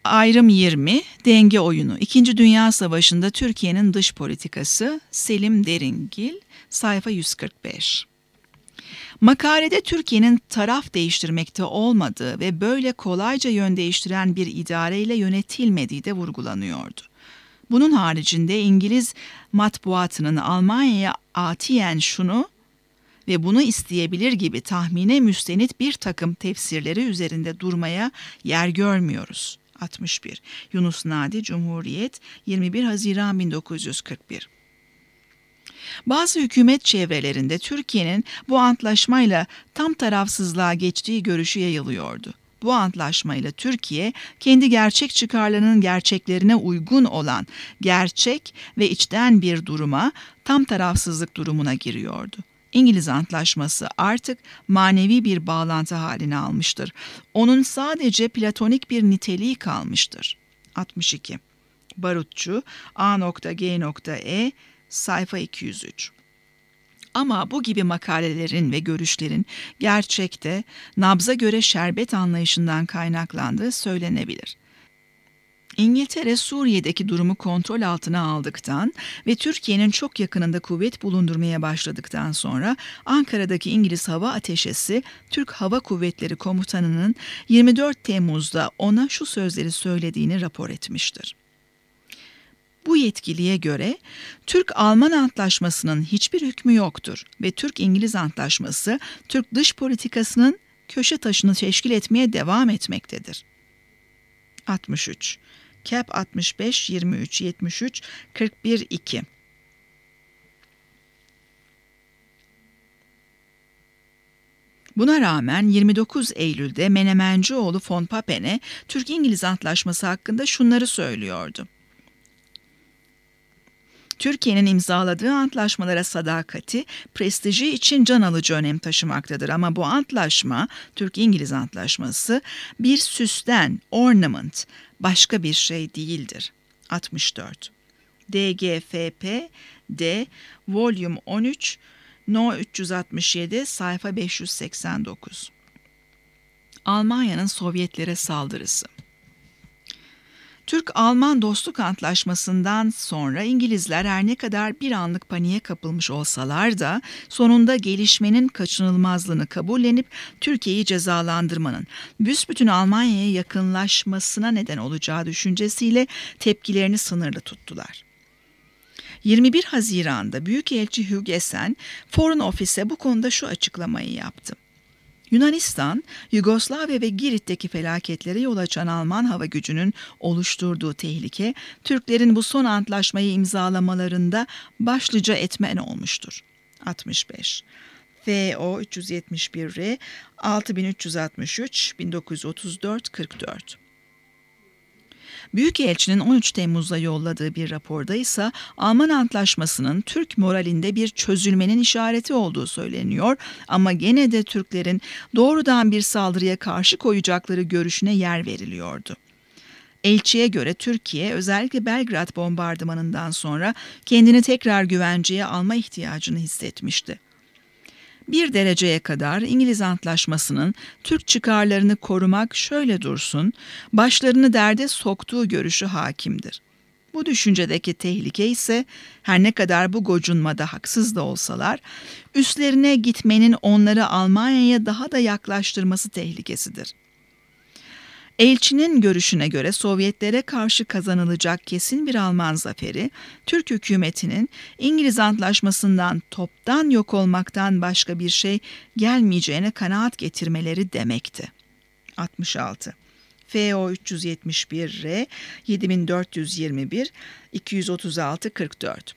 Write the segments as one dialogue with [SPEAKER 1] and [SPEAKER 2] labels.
[SPEAKER 1] Ayrım 20, denge oyunu. İkinci Dünya Savaşı'nda Türkiye'nin dış politikası. Selim Deringil, sayfa 145. Makalede Türkiye'nin taraf değiştirmekte olmadığı ve böyle kolayca yön değiştiren bir idareyle yönetilmediği de vurgulanıyordu. Bunun haricinde İngiliz matbuatının Almanya'ya atiyen şunu ve bunu isteyebilir gibi tahmine müstenit bir takım tefsirleri üzerinde durmaya yer görmüyoruz. 61. Yunus Nadi, Cumhuriyet, 21 Haziran 1941. Bazı hükümet çevrelerinde Türkiye'nin bu antlaşmayla tam tarafsızlığa geçtiği görüşü yayılıyordu. Bu antlaşmayla Türkiye, kendi gerçek çıkarlarının gerçeklerine uygun olan gerçek ve içten bir duruma, tam tarafsızlık durumuna giriyordu. İngiliz Antlaşması artık manevi bir bağlantı halini almıştır. Onun sadece platonik bir niteliği kalmıştır. 62. Barutçu, A.G.E, sayfa 203. Ama bu gibi makalelerin ve görüşlerin gerçekte nabza göre şerbet anlayışından kaynaklandığı söylenebilir. İngiltere Suriye'deki durumu kontrol altına aldıktan ve Türkiye'nin çok yakınında kuvvet bulundurmaya başladıktan sonra Ankara'daki İngiliz Hava Ateşesi Türk Hava Kuvvetleri Komutanı'nın 24 Temmuz'da ona şu sözleri söylediğini rapor etmiştir. Bu yetkiliye göre Türk-Alman Antlaşması'nın hiçbir hükmü yoktur ve Türk-İngiliz Antlaşması Türk dış politikasının köşe taşını teşkil etmeye devam etmektedir. 63. Cap 65, 23, 73, 41, 2. Buna rağmen 29 Eylül'de Menemencioğlu von Papen'e Türk-İngiliz Antlaşması hakkında şunları söylüyordu. Türkiye'nin imzaladığı antlaşmalara sadakati, prestiji için can alıcı önem taşımaktadır. Ama bu antlaşma, Türk-İngiliz Antlaşması, bir süsten, ornament, başka bir şey değildir. 64. DGFP, D, Volume 13, No 367, sayfa 589. Almanya'nın Sovyetlere saldırısı. Türk-Alman Dostluk Antlaşması'ndan sonra İngilizler her ne kadar bir anlık paniğe kapılmış olsalar da sonunda gelişmenin kaçınılmazlığını kabullenip Türkiye'yi cezalandırmanın büsbütün Almanya'ya yakınlaşmasına neden olacağı düşüncesiyle tepkilerini sınırlı tuttular. 21 Haziran'da Büyükelçi Hugh Essen, Foreign Office'e bu konuda şu açıklamayı yaptı. Yunanistan, Yugoslavya ve Girit'teki felaketlere yol açan Alman hava gücünün oluşturduğu tehlike, Türklerin bu son antlaşmayı imzalamalarında başlıca etmen olmuştur. 65. FO 371R 6363 1934 44. Büyükelçinin 13 Temmuz'da yolladığı bir raporda ise Alman Antlaşması'nın Türk moralinde bir çözülmenin işareti olduğu söyleniyor ama gene de Türklerin doğrudan bir saldırıya karşı koyacakları görüşüne yer veriliyordu. Elçiye göre Türkiye özellikle Belgrad bombardımanından sonra kendini tekrar güvenceye alma ihtiyacını hissetmişti. Bir dereceye kadar İngiliz Antlaşması'nın Türk çıkarlarını korumak şöyle dursun, başlarını derde soktuğu görüşü hakimdir. Bu düşüncedeki tehlike ise her ne kadar bu gocunmada haksız da olsalar, üstlerine gitmenin onları Almanya'ya daha da yaklaştırması tehlikesidir. Elçinin görüşüne göre Sovyetlere karşı kazanılacak kesin bir Alman zaferi, Türk hükümetinin İngiliz Antlaşması'ndan toptan yok olmaktan başka bir şey gelmeyeceğine kanaat getirmeleri demekti. 66. FO 371R 7421 236 44.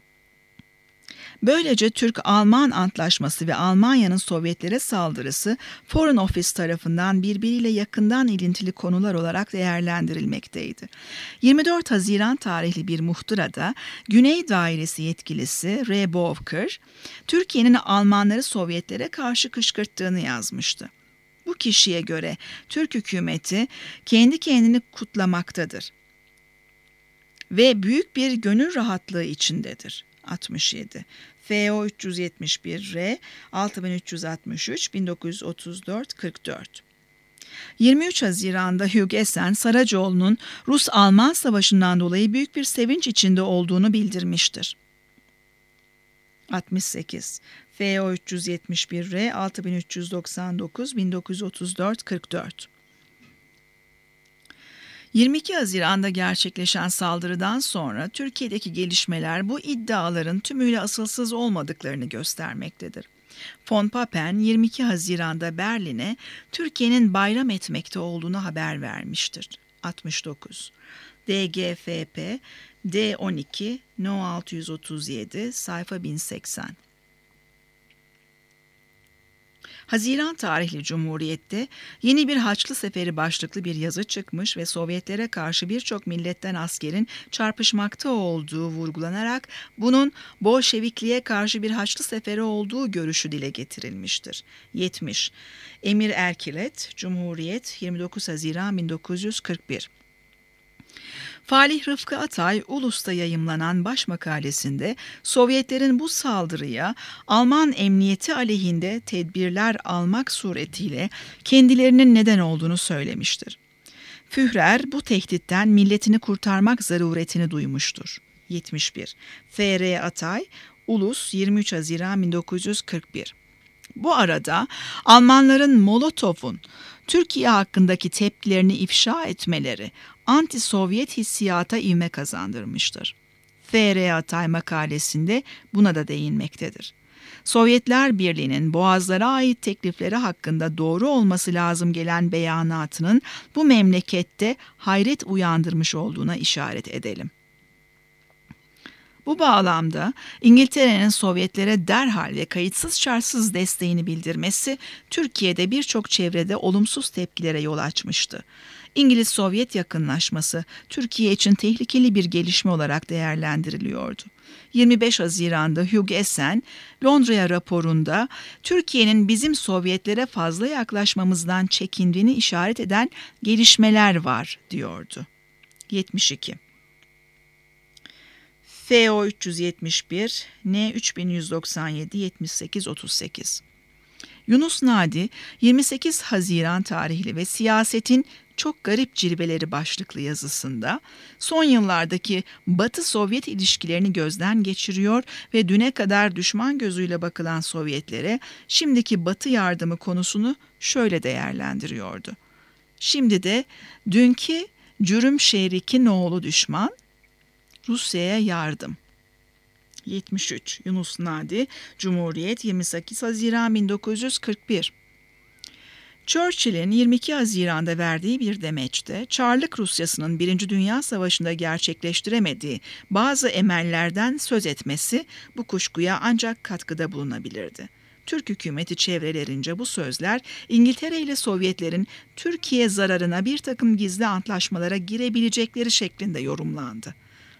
[SPEAKER 1] Böylece Türk-Alman Antlaşması ve Almanya'nın Sovyetlere saldırısı Foreign Office tarafından birbiriyle yakından ilintili konular olarak değerlendirilmekteydi. 24 Haziran tarihli bir muhtırada Güney Dairesi yetkilisi R. Bowker, Türkiye'nin Almanları Sovyetlere karşı kışkırttığını yazmıştı. Bu kişiye göre Türk hükümeti kendi kendini kutlamaktadır ve büyük bir gönül rahatlığı içindedir. 67. FO 371R 6363 1934 44. 23 Haziran'da Hugh Essen, Saracoğlu'nun Rus-Alman Savaşı'ndan dolayı büyük bir sevinç içinde olduğunu bildirmiştir. 68. FO 371R 6399 1934 44. 22 Haziran'da gerçekleşen saldırıdan sonra Türkiye'deki gelişmeler bu iddiaların tümüyle asılsız olmadıklarını göstermektedir. Von Papen 22 Haziran'da Berlin'e Türkiye'nin bayram etmekte olduğunu haber vermiştir. 69. DGFP D12 No 637 sayfa 1080. Haziran tarihli Cumhuriyet'te yeni bir Haçlı Seferi başlıklı bir yazı çıkmış ve Sovyetlere karşı birçok milletten askerin çarpışmakta olduğu vurgulanarak bunun Bolşevikliğe karşı bir Haçlı Seferi olduğu görüşü dile getirilmiştir. 70. Emir Erkilet, Cumhuriyet, 29 Haziran 1941. Falih Rıfkı Atay, Ulus'ta yayımlanan baş makalesinde Sovyetlerin bu saldırıya Alman emniyeti aleyhinde tedbirler almak suretiyle kendilerinin neden olduğunu söylemiştir. Führer bu tehditten milletini kurtarmak zaruretini duymuştur. 71. F.R. Atay, Ulus, 23 Haziran 1941. Bu arada Almanların Molotov'un Türkiye hakkındaki tepkilerini ifşa etmeleri anti-Sovyet hissiyata ivme kazandırmıştır. F.R. Atay makalesinde buna da değinmektedir. Sovyetler Birliği'nin Boğazlara ait teklifleri hakkında doğru olması lazım gelen beyanatının bu memlekette hayret uyandırmış olduğuna işaret edelim. Bu bağlamda İngiltere'nin Sovyetlere derhal ve kayıtsız şartsız desteğini bildirmesi Türkiye'de birçok çevrede olumsuz tepkilere yol açmıştı. İngiliz-Sovyet yakınlaşması Türkiye için tehlikeli bir gelişme olarak değerlendiriliyordu. 25 Haziran'da Hugh Essen, Londra'ya raporunda Türkiye'nin bizim Sovyetlere fazla yaklaşmamızdan çekindiğini işaret eden gelişmeler var diyordu. 72. FO 371, N 3197 78 38. Yunus Nadi 28 Haziran tarihli ve Siyasetin Çok Garip Cilveleri başlıklı yazısında son yıllardaki Batı-Sovyet ilişkilerini gözden geçiriyor ve düne kadar düşman gözüyle bakılan Sovyetlere şimdiki Batı yardımı konusunu şöyle değerlendiriyordu. Şimdi de dünkü cürüm şeriki noğlu düşman, Rusya'ya yardım. 73. Yunus Nadi, Cumhuriyet, 28 Haziran 1941. Churchill'in 22 Haziran'da verdiği bir demeçte, Çarlık Rusyası'nın 1. Dünya Savaşı'nda gerçekleştiremediği bazı emellerden söz etmesi bu kuşkuya ancak katkıda bulunabilirdi. Türk hükümeti çevrelerince bu sözler İngiltere ile Sovyetlerin Türkiye zararına bir takım gizli antlaşmalara girebilecekleri şeklinde yorumlandı.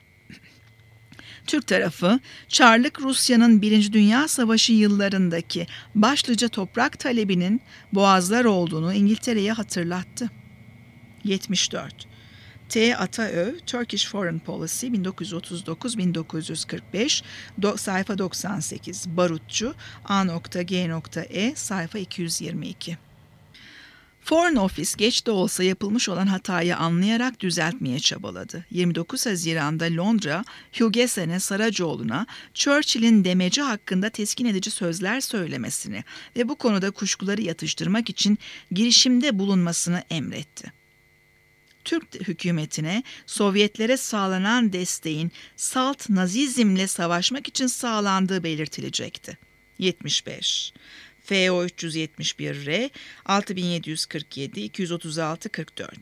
[SPEAKER 1] Türk tarafı, Çarlık Rusya'nın 1. Dünya Savaşı yıllarındaki başlıca toprak talebinin boğazlar olduğunu İngiltere'ye hatırlattı. 74. T. Ataöv, Turkish Foreign Policy 1939-1945, sayfa 98, Barutçu, A.G.E, sayfa 222. Foreign Office geç de olsa yapılmış olan hatayı anlayarak düzeltmeye çabaladı. 29 Haziran'da Londra, Hugh Essen'e Saracoğlu'na Churchill'in demeci hakkında teskin edici sözler söylemesini ve bu konuda kuşkuları yatıştırmak için girişimde bulunmasını emretti. Türk hükümetine Sovyetlere sağlanan desteğin salt Nazizmle savaşmak için sağlandığı belirtilecekti. 75. FO 371R 6747 236 44.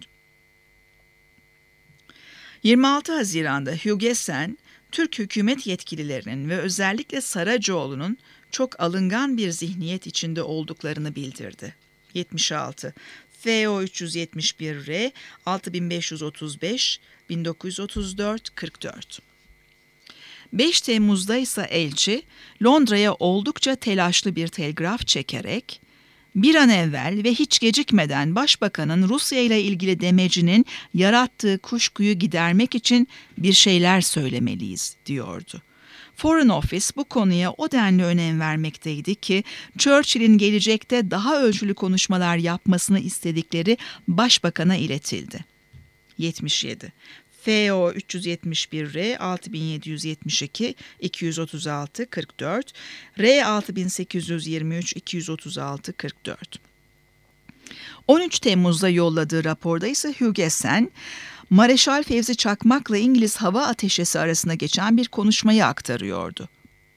[SPEAKER 1] 26 Haziran'da Hugh Essen, Türk hükümet yetkililerinin ve özellikle Saracoğlu'nun çok alıngan bir zihniyet içinde olduklarını bildirdi. 76. FO 371R 6535 1934 44. 5 Temmuz'da ise elçi Londra'ya oldukça telaşlı bir telgraf çekerek bir an evvel ve hiç gecikmeden Başbakanın Rusya ile ilgili demecinin yarattığı kuşkuyu gidermek için bir şeyler söylemeliyiz diyordu. Foreign Office bu konuya o denli önem vermekteydi ki Churchill'in gelecekte daha ölçülü konuşmalar yapmasını istedikleri başbakana iletildi. 77. FO 371R 6772 236 44 R 6823 236 44. 13 Temmuz'da yolladığı raporda ise Hugessen, Mareşal Fevzi Çakmak'la İngiliz hava ateşesi arasında geçen bir konuşmayı aktarıyordu.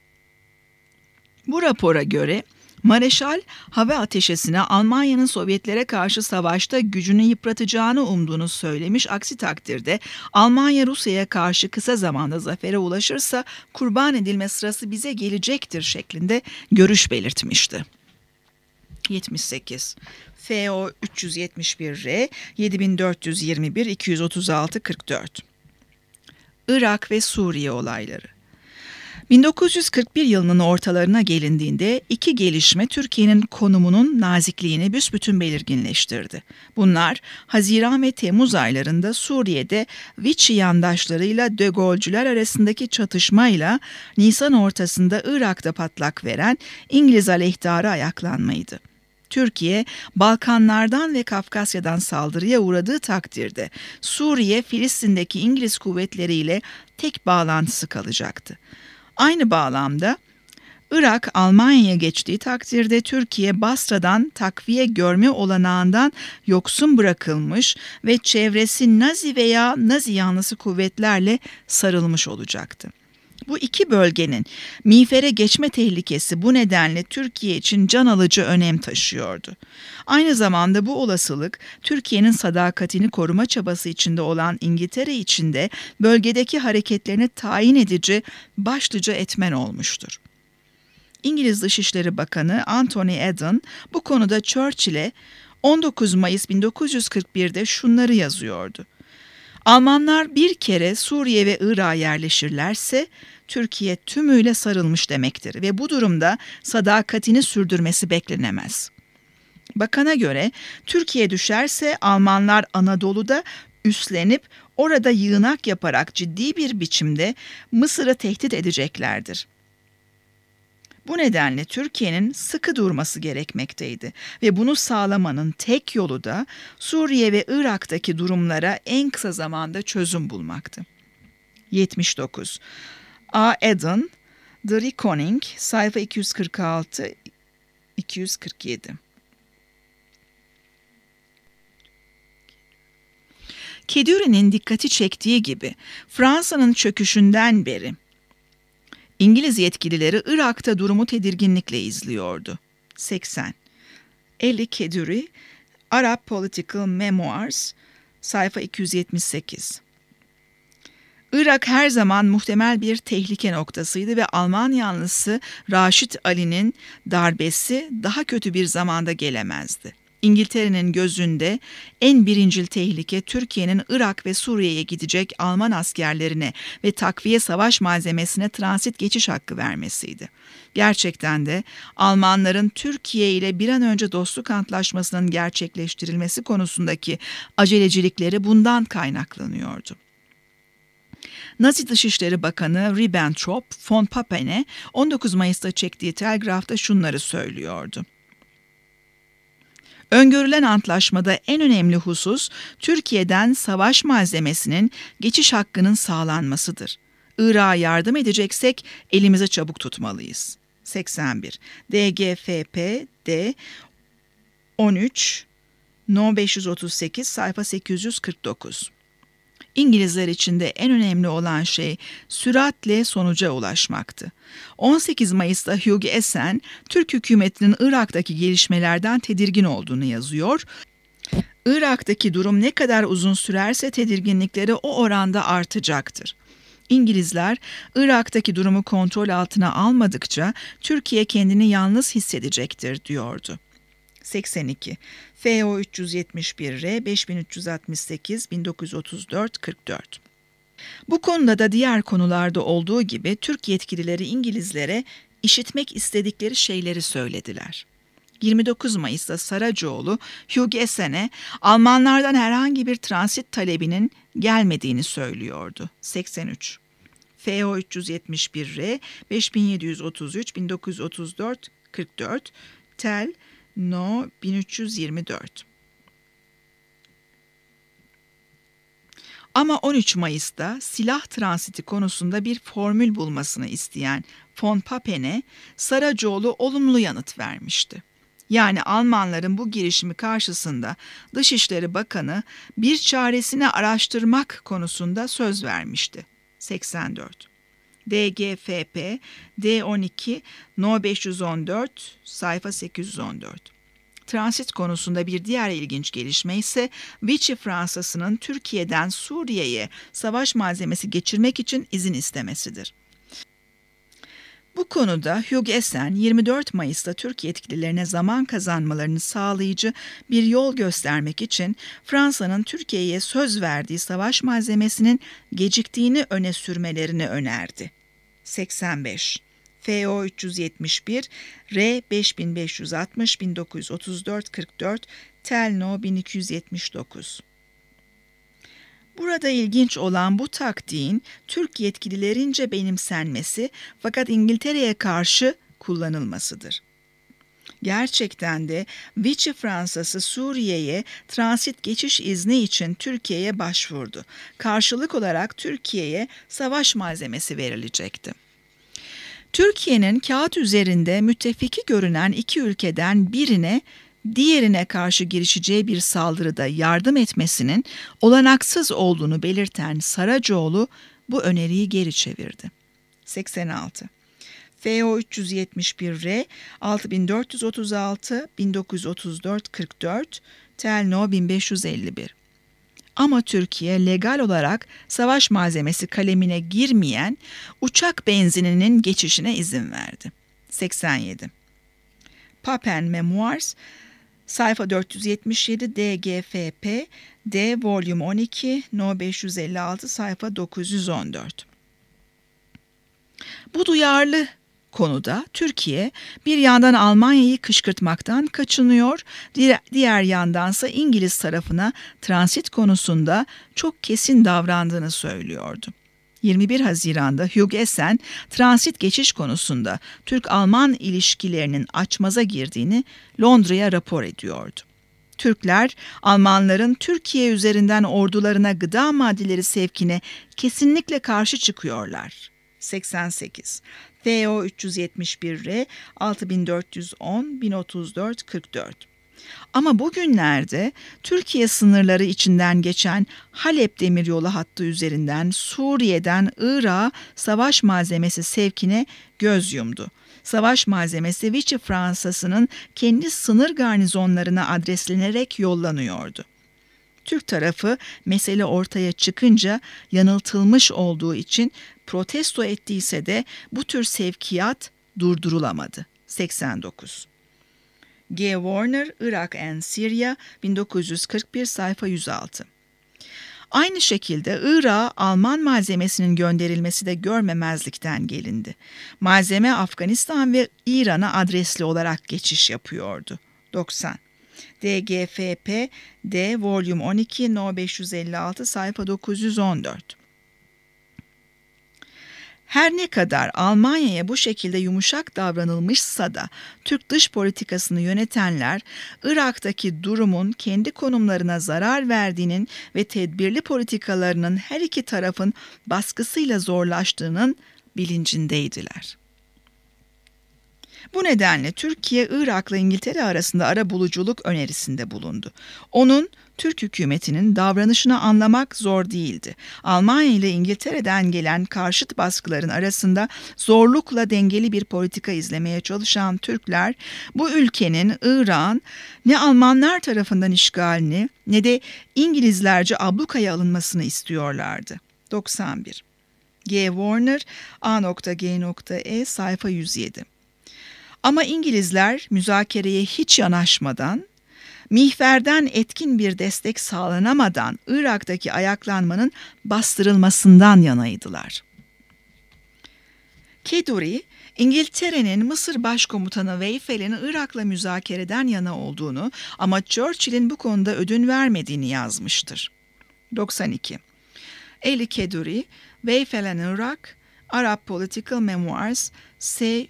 [SPEAKER 1] Bu rapora göre Mareşal hava ateşesine Almanya'nın Sovyetlere karşı savaşta gücünü yıpratacağını umduğunu söylemiş. Aksi takdirde Almanya Rusya'ya karşı kısa zamanda zafere ulaşırsa kurban edilme sırası bize gelecektir şeklinde görüş belirtmişti. 78. FO 371R 7421 236 44. Irak ve Suriye olayları. 1941 yılının ortalarına gelindiğinde iki gelişme Türkiye'nin konumunun nazikliğini büsbütün belirginleştirdi. Bunlar Haziran ve Temmuz aylarında Suriye'de Vichy yandaşlarıyla De Gaulle'cüler arasındaki çatışmayla Nisan ortasında Irak'ta patlak veren İngiliz aleyhtarı ayaklanmaydı. Türkiye, Balkanlardan ve Kafkasya'dan saldırıya uğradığı takdirde Suriye, Filistin'deki İngiliz kuvvetleriyle tek bağlantısı kalacaktı. Aynı bağlamda Irak Almanya'ya geçtiği takdirde Türkiye Basra'dan takviye görme olanağından yoksun bırakılmış ve çevresi Nazi veya Nazi yanlısı kuvvetlerle sarılmış olacaktı. Bu iki bölgenin miğfere geçme tehlikesi bu nedenle Türkiye için can alıcı önem taşıyordu. Aynı zamanda bu olasılık Türkiye'nin sadakatini koruma çabası içinde olan İngiltere için de bölgedeki hareketlerini tayin edici başlıca etmen olmuştur. İngiliz Dışişleri Bakanı Anthony Eden bu konuda Churchill'e 19 Mayıs 1941'de şunları yazıyordu. Almanlar bir kere Suriye ve Irak'a yerleşirlerse Türkiye tümüyle sarılmış demektir ve bu durumda sadakatini sürdürmesi beklenemez. Bakana göre Türkiye düşerse Almanlar Anadolu'da üstlenip orada yığınak yaparak ciddi bir biçimde Mısır'ı tehdit edeceklerdir. Bu nedenle Türkiye'nin sıkı durması gerekmekteydi ve bunu sağlamanın tek yolu da Suriye ve Irak'taki durumlara en kısa zamanda çözüm bulmaktı. 79. A. Eden, The Reckoning, sayfa 246-247. Keduri'nin dikkati çektiği gibi Fransa'nın çöküşünden beri İngiliz yetkilileri Irak'ta durumu tedirginlikle izliyordu. 80. Eli Keduri, Arab Political Memoirs, sayfa 278. Irak her zaman muhtemel bir tehlike noktasıydı ve Alman yanlısı Raşit Ali'nin darbesi daha kötü bir zamanda gelemezdi. İngiltere'nin gözünde en birincil tehlike Türkiye'nin Irak ve Suriye'ye gidecek Alman askerlerine ve takviye savaş malzemesine transit geçiş hakkı vermesiydi. Gerçekten de Almanların Türkiye ile bir an önce dostluk antlaşmasının gerçekleştirilmesi konusundaki acelecilikleri bundan kaynaklanıyordu. Nazi Dışişleri Bakanı Ribbentrop von Pappen'e 19 Mayıs'ta çektiği telgrafta şunları söylüyordu. Öngörülen antlaşmada en önemli husus Türkiye'den savaş malzemesinin geçiş hakkının sağlanmasıdır. Irak'a yardım edeceksek elimize çabuk tutmalıyız. 81. DGFP-D 13 No 538 sayfa 849. İngilizler için de en önemli olan şey süratle sonuca ulaşmaktı. 18 Mayıs'ta Hugessen, Türk hükümetinin Irak'taki gelişmelerden tedirgin olduğunu yazıyor. Irak'taki durum ne kadar uzun sürerse tedirginlikleri o oranda artacaktır. İngilizler, Irak'taki durumu kontrol altına almadıkça Türkiye kendini yalnız hissedecektir diyordu. 82. FO 371R 5368 1934 44. Bu konuda da diğer konularda olduğu gibi Türk yetkilileri İngilizlere işitmek istedikleri şeyleri söylediler. 29 Mayıs'ta Saracoğlu, Hugessen'e Almanlardan herhangi bir transit talebinin gelmediğini söylüyordu. 83. FO 371R 5733 1934 44 Tel No 1324. Ama 13 Mayıs'ta silah transiti konusunda bir formül bulmasını isteyen von Papen'e Saracoğlu olumlu yanıt vermişti. Yani Almanların bu girişimi karşısında Dışişleri Bakanı bir çaresini araştırmak konusunda söz vermişti. 84. DGFP D12 No 514 sayfa 814. Transit konusunda bir diğer ilginç gelişme ise Vichy Fransa'sının Türkiye'den Suriye'ye savaş malzemesi geçirmek için izin istemesidir. Bu konuda Hugh Essen 24 Mayıs'ta Türk yetkililerine zaman kazanmalarını sağlayıcı bir yol göstermek için Fransa'nın Türkiye'ye söz verdiği savaş malzemesinin geciktiğini öne sürmelerini önerdi. 85. FO 371, R 5560 1934 44, Tel No 1279. Burada ilginç olan bu taktiğin Türk yetkililerince benimsenmesi fakat İngiltere'ye karşı kullanılmasıdır. Gerçekten de Vichy Fransa'sı Suriye'ye transit geçiş izni için Türkiye'ye başvurdu. Karşılık olarak Türkiye'ye savaş malzemesi verilecekti. Türkiye'nin kağıt üzerinde müttefiki görünen iki ülkeden birine diğerine karşı girişeceği bir saldırıda yardım etmesinin olanaksız olduğunu belirten Saracoğlu bu öneriyi geri çevirdi. 86. FO 371R 6436 1934 44 Tel No 1551. Ama Türkiye legal olarak savaş malzemesi kalemine girmeyen uçak benzininin geçişine izin verdi. 87. Papen Memoirs sayfa 477 DGFP D Volume 12 No 556 sayfa 914. Bu duyarlı konuda Türkiye bir yandan Almanya'yı kışkırtmaktan kaçınıyor, diğer yandansa İngiliz tarafına transit konusunda çok kesin davrandığını söylüyordu. 21 Haziran'da Hugh Essen transit geçiş konusunda Türk-Alman ilişkilerinin açmaza girdiğini Londra'ya rapor ediyordu. Türkler, Almanların Türkiye üzerinden ordularına gıda maddeleri sevkine kesinlikle karşı çıkıyorlar. 88. FO 371R 6410 1034 44. Ama bugünlerde Türkiye sınırları içinden geçen Halep demiryolu hattı üzerinden Suriye'den Irak'a savaş malzemesi sevkine göz yumdu. Savaş malzemesi Vichy Fransa'sının kendi sınır garnizonlarına adreslenerek yollanıyordu. Türk tarafı mesele ortaya çıkınca yanıltılmış olduğu için protesto ettiyse de bu tür sevkiyat durdurulamadı. 89. G. Warner, Irak and Syria, 1941 sayfa 106. Aynı şekilde Irak'a Alman malzemesinin gönderilmesi de görmemezlikten gelindi. Malzeme Afganistan ve İran'a adresli olarak geçiş yapıyordu. 90. DGFP D Volume 12 No 556 sayfa 914. Her ne kadar Almanya'ya bu şekilde yumuşak davranılmışsa da Türk dış politikasını yönetenler Irak'taki durumun kendi konumlarına zarar verdiğinin ve tedbirli politikalarının her iki tarafın baskısıyla zorlaştığının bilincindeydiler. Bu nedenle Türkiye, Irak'la İngiltere arasında arabuluculuk önerisinde bulundu. Onun, Türk hükümetinin davranışını anlamak zor değildi. Almanya ile İngiltere'den gelen karşıt baskıların arasında zorlukla dengeli bir politika izlemeye çalışan Türkler, bu ülkenin, Irak'ın ne Almanlar tarafından işgalini ne de İngilizlerce ablukaya alınmasını istiyorlardı. 91. G. Warner, A.G.E. sayfa 107. Ama İngilizler müzakereye hiç yanaşmadan, mihverden etkin bir destek sağlanamadan Irak'taki ayaklanmanın bastırılmasından yanaydılar. Keduri, İngiltere'nin Mısır Başkomutanı Weyfel'in Irak'la müzakereden yana olduğunu ama Churchill'in bu konuda ödün vermediğini yazmıştır. 92. Eli Keduri, Weyfel'in Irak, Arab Political Memoirs S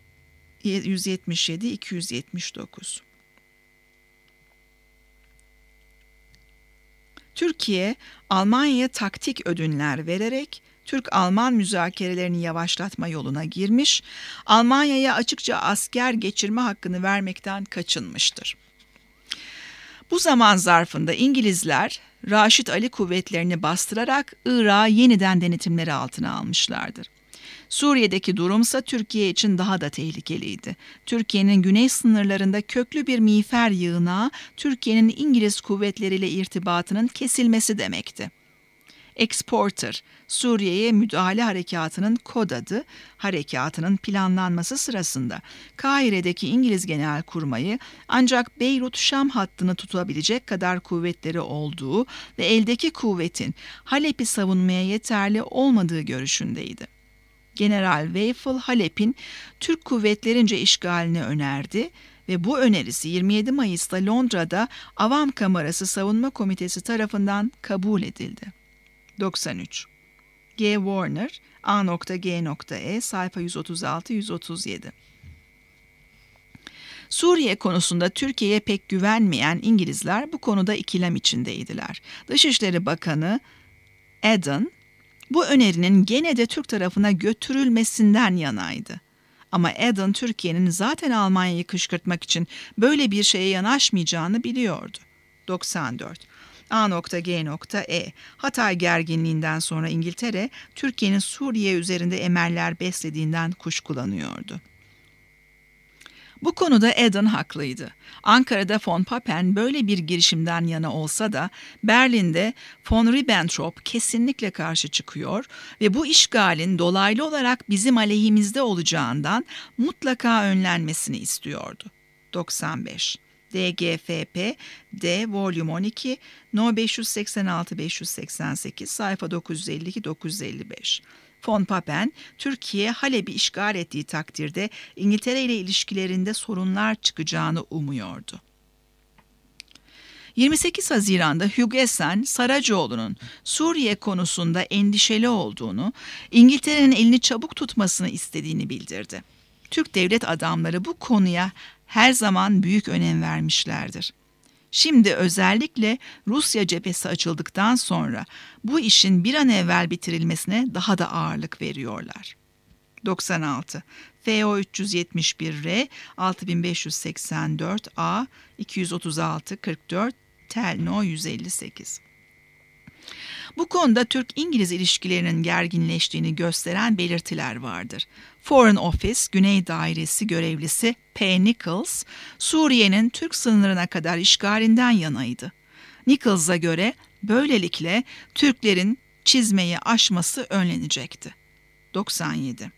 [SPEAKER 1] 177-279. Türkiye, Almanya'ya taktik ödünler vererek Türk-Alman müzakerelerini yavaşlatma yoluna girmiş, Almanya'ya açıkça asker geçirme hakkını vermekten kaçınmıştır. Bu zaman zarfında İngilizler, Raşit Ali kuvvetlerini bastırarak Irak'ı yeniden denetimleri altına almışlardır. Suriye'deki durumsa Türkiye için daha da tehlikeliydi. Türkiye'nin güney sınırlarında köklü bir miğfer yığınağı Türkiye'nin İngiliz kuvvetleriyle irtibatının kesilmesi demekti. Exporter, Suriye'ye müdahale harekatının kod adı, harekatının planlanması sırasında Kahire'deki İngiliz Genelkurmayı ancak Beyrut-Şam hattını tutabilecek kadar kuvvetleri olduğu ve eldeki kuvvetin Halep'i savunmaya yeterli olmadığı görüşündeydi. General Weifel Halep'in Türk kuvvetlerince işgalini önerdi ve bu önerisi 27 Mayıs'ta Londra'da Avam Kamerası Savunma Komitesi tarafından kabul edildi. 93. G. Warner, A.G.E, sayfa 136-137. Suriye konusunda Türkiye'ye pek güvenmeyen İngilizler bu konuda ikilem içindeydiler. Dışişleri Bakanı Eden, bu önerinin gene de Türk tarafına götürülmesinden yanaydı. Ama Eden, Türkiye'nin zaten Almanya'yı kışkırtmak için böyle bir şeye yanaşmayacağını biliyordu. 94. A.G.E. Hatay gerginliğinden sonra İngiltere, Türkiye'nin Suriye üzerinde emeller beslediğinden kuşkulanıyordu. Bu konuda Eden haklıydı. Ankara'da von Papen böyle bir girişimden yana olsa da Berlin'de von Ribbentrop kesinlikle karşı çıkıyor ve bu işgalin dolaylı olarak bizim aleyhimizde olacağından mutlaka önlenmesini istiyordu. 95. DGFP, D, Volume 12, No 586-588, sayfa 952-955. Von Papen, Türkiye Halep'i işgal ettiği takdirde İngiltere ile ilişkilerinde sorunlar çıkacağını umuyordu. 28 Haziran'da Hugh Esen, Saracoğlu'nun Suriye konusunda endişeli olduğunu, İngiltere'nin elini çabuk tutmasını istediğini bildirdi. Türk devlet adamları bu konuya her zaman büyük önem vermişlerdir. Şimdi özellikle Rusya cephesi açıldıktan sonra bu işin bir an evvel bitirilmesine daha da ağırlık veriyorlar. 96. FO 371R 6584 A 236 44 Tel No 158. Bu konuda Türk-İngiliz ilişkilerinin gerginleştiğini gösteren belirtiler vardır. Foreign Office Güney Dairesi görevlisi P. Nichols, Suriye'nin Türk sınırına kadar işgalinden yanaydı. Nichols'a göre böylelikle Türklerin çizmeyi aşması önlenecekti. 97.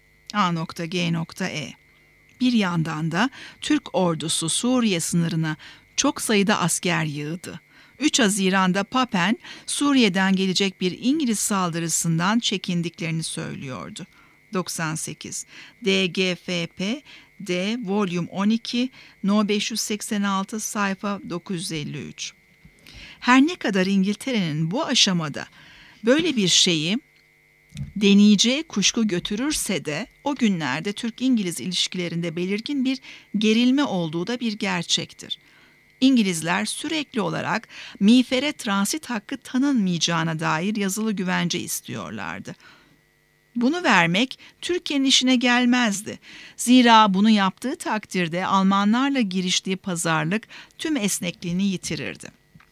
[SPEAKER 1] A.G.E. Bir yandan da Türk ordusu Suriye sınırına çok sayıda asker yığdı. 3 Haziran'da Papen, Suriye'den gelecek bir İngiliz saldırısından çekindiklerini söylüyordu. 98. DGFP, D, Volume 12, No 586, sayfa 953. Her ne kadar İngiltere'nin bu aşamada böyle bir şeyi deneyeceği kuşku götürürse de o günlerde Türk-İngiliz ilişkilerinde belirgin bir gerilme olduğu da bir gerçektir. İngilizler sürekli olarak miğfere transit hakkı tanınmayacağına dair yazılı güvence istiyorlardı. Bunu vermek Türkiye'nin işine gelmezdi. Zira bunu yaptığı takdirde Almanlarla giriştiği pazarlık tüm esnekliğini yitirirdi.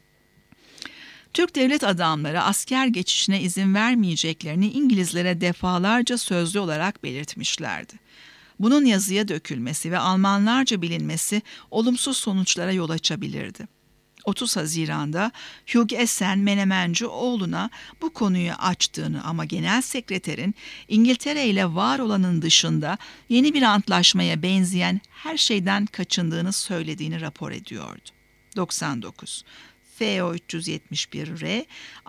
[SPEAKER 1] Türk devlet adamları asker geçişine izin vermeyeceklerini İngilizlere defalarca sözlü olarak belirtmişlerdi. Bunun yazıya dökülmesi ve Almanlarca bilinmesi olumsuz sonuçlara yol açabilirdi. 30 Haziran'da Hugh Esen Menemenci oğluna bu konuyu açtığını ama genel sekreterin İngiltere ile var olanın dışında yeni bir antlaşmaya benzeyen her şeyden kaçındığını söylediğini rapor ediyordu. 99. FO 371R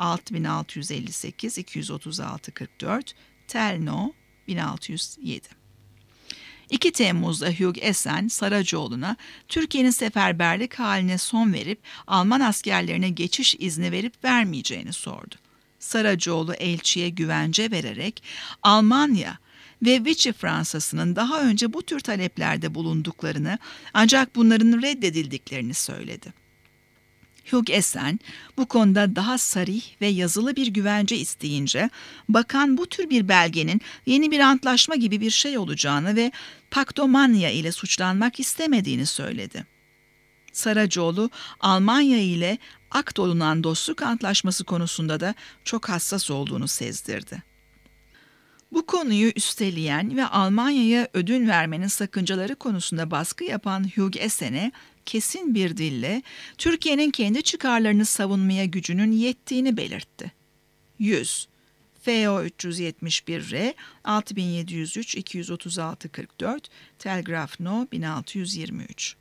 [SPEAKER 1] 6658 236 44 Tel No 1607. 2 Temmuz'da Hugh Esen, Saracoğlu'na Türkiye'nin seferberlik haline son verip Alman askerlerine geçiş izni verip vermeyeceğini sordu. Saracoğlu elçiye güvence vererek Almanya ve Vichy Fransa'sının daha önce bu tür taleplerde bulunduklarını ancak bunların reddedildiklerini söyledi. Hugh Essen bu konuda daha sarih ve yazılı bir güvence isteyince bakan bu tür bir belgenin yeni bir antlaşma gibi bir şey olacağını ve paktomanya ile suçlanmak istemediğini söyledi. Saracoğlu Almanya ile akt olunan dostluk antlaşması konusunda da çok hassas olduğunu sezdirdi. Bu konuyu üsteleyen ve Almanya'ya ödün vermenin sakıncaları konusunda baskı yapan Hugh Essen'e kesin bir dille Türkiye'nin kendi çıkarlarını savunmaya gücünün yettiğini belirtti. 100 FO 371R 6703 236 44 Telgraf No 1623.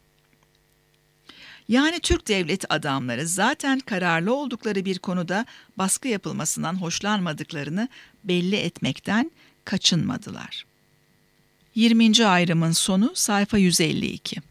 [SPEAKER 1] Yani Türk devlet adamları zaten kararlı oldukları bir konuda baskı yapılmasından hoşlanmadıklarını belli etmekten kaçınmadılar. 20. ayrımın sonu sayfa 152.